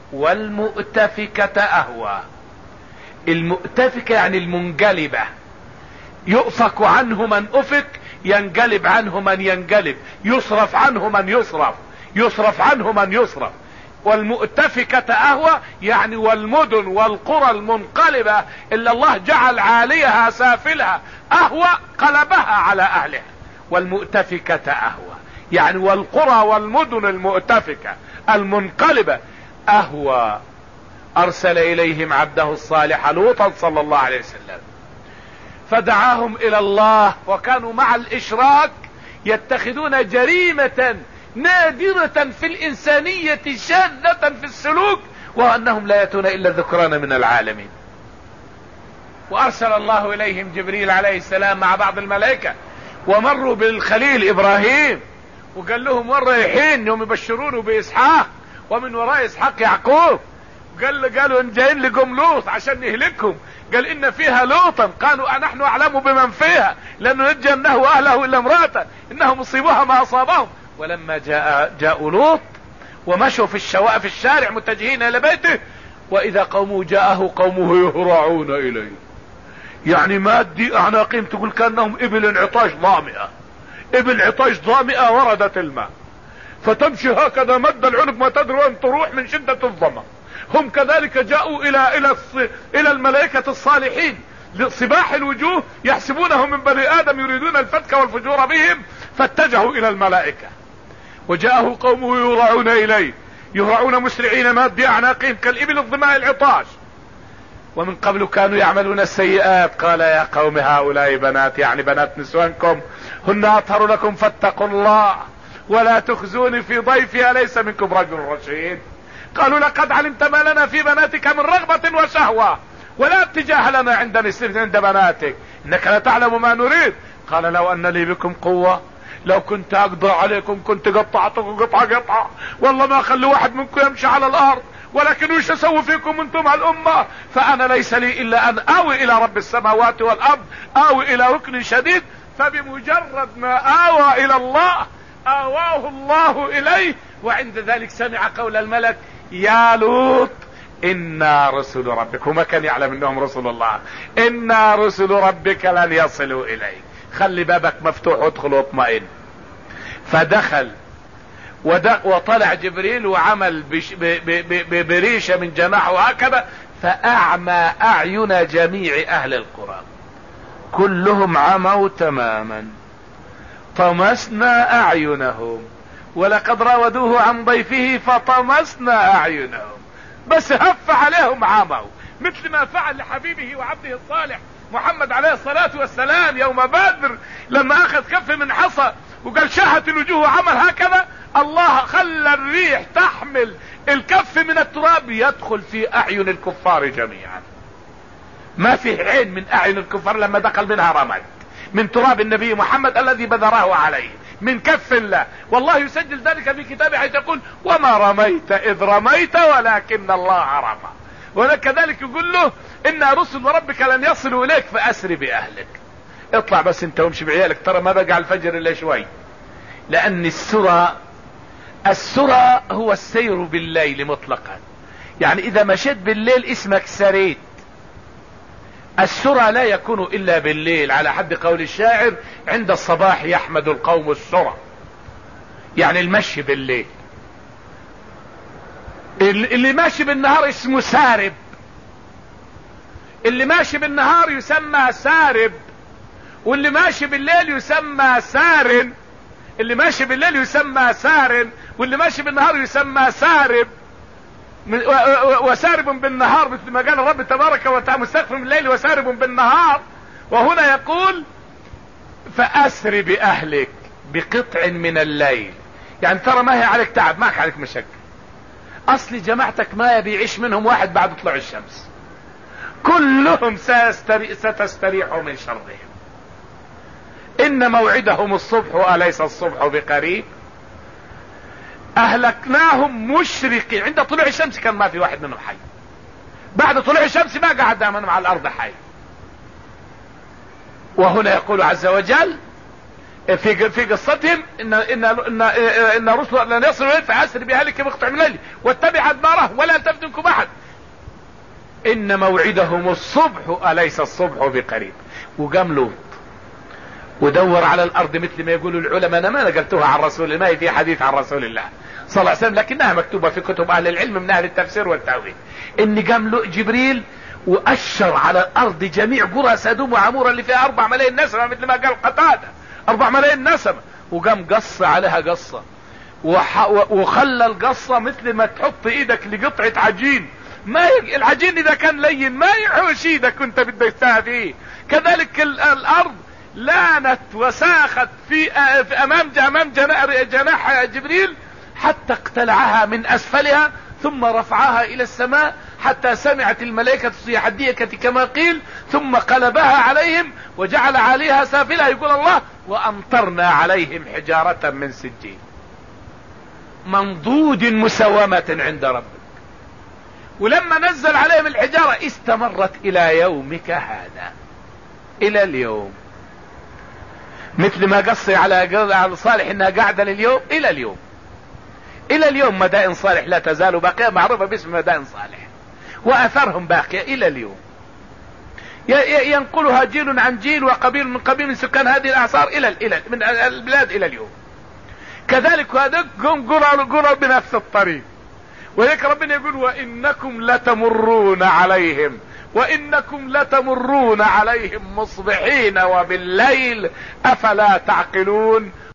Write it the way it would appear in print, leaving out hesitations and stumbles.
والمؤتفكة اهوى. المؤتفكة يعني المنقلبة، يؤفك عنه من افك، ينقلب عنه من ينقلب، يصرف عنه من يصرف، يصرف عنه من يصرف. والمؤتفكة اهوى يعني والمدن والقرى المنقلبة اللي الله جعل عاليها سافلها اهوى قلبها على اهلها. والمؤتفكة اهوى يعني والقرى والمدن المؤتفكة المنقلبة اهوى. ارسل اليهم عبده الصالح لوطا صلى الله عليه وسلم فدعاهم الى الله، وكانوا مع الاشراك يتخذون جريمة نادرة في الانسانية شاذة في السلوك، وانهم لا يأتون الا الذكران من العالمين. وارسل الله اليهم جبريل عليه السلام مع بعض الملائكة، ومروا بالخليل ابراهيم وقال لهم وين رايحين؟ يوم يبشرونه باسحاق ومن وراء اسحاق يعقوب. قالوا ان جايين لكم لوط عشان نهلكهم. قال ان فيها لوطا، قالوا نحن اعلم بمن فيها لانه نجى انه واهله الا امراته انه مصيبها ما اصابهم. ولما جاءوا لوط ومشوا في الشارع متجهين الى بيته، واذا قومه جاءه قومه يهرعون اليه، يعني مادي اعناقهم تقول كانهم ابل عطاش ظامئة، ابل عطاش ظامئة وردت الماء فتمشي هكذا مد العنق ما تدري وين تروح من شدة الظما. هم كذلك جاءوا الى الملائكة الصالحين لصباح الوجوه، يحسبونهم من بني ادم يريدون الفتك والفجور بهم، فاتجهوا الى الملائكة. وجاءه قومه يهرعون اليه، يهرعون مسرعين مادي اعناقهم كالابل الظماء العطاش. ومن قبل كانوا يعملون السيئات. قال يا قوم هؤلاء بنات، يعني بنات نسوانكم، هن اطهر لكم فاتقوا الله ولا تخزوني في ضيفي اليس منكم رجل رشيد. قالوا لقد علمت ما لنا في بناتك من رغبة وشهوة ولا اتجاه لنا عند بناتك، انك لا تعلم ما نريد. قال لو ان لي بكم قوة لو كنت اقدر عليكم كنت قطعتكم قطعة، والله ما اخلي واحد منكم يمشي على الارض، ولكن وش اسوي فيكم انتم الامة؟ فانا ليس لي الا ان اوي الى رب السماوات والارض، اوي الى ركن شديد. فبمجرد ما اوى الى الله اواه الله اليه، وعند ذلك سمع قول الملك يا لوط انا رسل ربك. وما كان يعلم انهم رسل الله. انا رسل ربك لن يصلوا اليك، خلي بابك مفتوح وادخل واطمئن. فدخل وطلع جبريل وعمل بريشة من جناحه هكذا، فاعمى اعين جميع اهل القرى، كلهم عموا تماما. طمسنا اعينهم ولقد راودوه عن ضيفه فطمسنا اعينهم، بس هف عليهم عموا، مثل ما فعل لحبيبه وعبده الصالح محمد عليه الصلاة والسلام يوم بدر لما اخذ كف من حصى وقال شاهت الوجوه وعمل هكذا. الله خلى الريح تحمل الكف من التراب يدخل في اعين الكفار جميعا. ما في عين من اعين الكفار لما دخل منها رمد من تراب النبي محمد الذي بذره عليه من كف الله. والله يسجل ذلك في كتابه حيث يقول وما رميت اذ رميت ولكن الله رمى. وكذلك يقول له ان رسل ربك لن يصلوا اليك فاسر باهلك، اطلع بس انت وامشي بعيالك، ترى ما بقى على الفجر الا شوي. لان السرى هو السير بالليل مطلقا، يعني اذا مشيت بالليل اسمك سريت. السرى لا يكون الا بالليل، على حد قول الشاعر عند الصباح يحمد القوم السرى، يعني المشي بالليل. اللي ماشي بالنهار اسمه سارب، اللي ماشي بالنهار يسمى سارب، واللي ماشي بالليل يسمى سارن. اللي ماشي بالليل يسمى سارن، واللي ماشي بالنهار يسمى سارب. وسارب بالنهار مثل ما قال الرب تبارك وتعالى مستغفر من الليل وسارب بالنهار. وهنا يقول فأسر بأهلك بقطع من الليل، يعني ترى ما هي عليك تعب، ما عليك مشقة. اصل جماعتك ما يبي يعيش منهم واحد بعد طلوع الشمس، كلهم ستستريح من شرهم. ان موعدهم الصبح اليس الصبح بقريب. اهلكناهم مشرقين، عند طلوع الشمس كان ما في واحد منهم حي، بعد طلوع الشمس ما قعد دائما على الارض حي. وهنا يقول عز وجل في قصتهم ان رسل لن يصلوا اليك فاسر باهلك بقطع من الليل واتبع ادبارهم ولا تلتفت ان موعدهم الصبح اليس الصبح بقريب. وقام لوط ودور على الارض مثل ما يقولوا العلماء. انا ما نقلتها عن رسول الله، ما هي في حديث عن رسول الله صلى الله عليه وسلم، لكنها مكتوبة في كتب اهل العلم من اهل التفسير والتأويل، ان قام له جبريل واشر على الارض جميع قرى سدوم وعمورة اللي فيها 4 ملايين نسمة مثل ما قال قتادة 4 ملايين نسمة، وقام قص عليها قصة وخلى القصة مثل ما تحط ايدك لقطعة عجين، ما العجين اذا كان لين ما يحوش ايدك كنت بدك فيه، كذلك الارض لانت وساخت في امام جناح جبريل حتى اقتلعها من اسفلها ثم رفعها الى السماء حتى سمعت الملائكة الصياح الديكة كما قيل، ثم قلبها عليهم وجعل عليها سافلها. يقول الله وامطرنا عليهم حجارة من سجيل منضود مسومة عند ربك. ولما نزل عليهم الحجارة استمرت الى يومك هذا، الى اليوم، مثل ما قصي على صالح انها قاعدة لليوم، الى اليوم، الى اليوم مدائن صالح لا تزال باقية معروفة باسم مدائن صالح، واثرهم باقية الى اليوم، ينقلها جيل عن جيل وقبيل من قبيل من سكان هذه الاعصار الى من البلاد الى اليوم. كذلك هذا قروا بنفس الطريق. وهيك ربنا يقول وانكم لتمرون عليهم مصبحين وبالليل افلا تعقلون.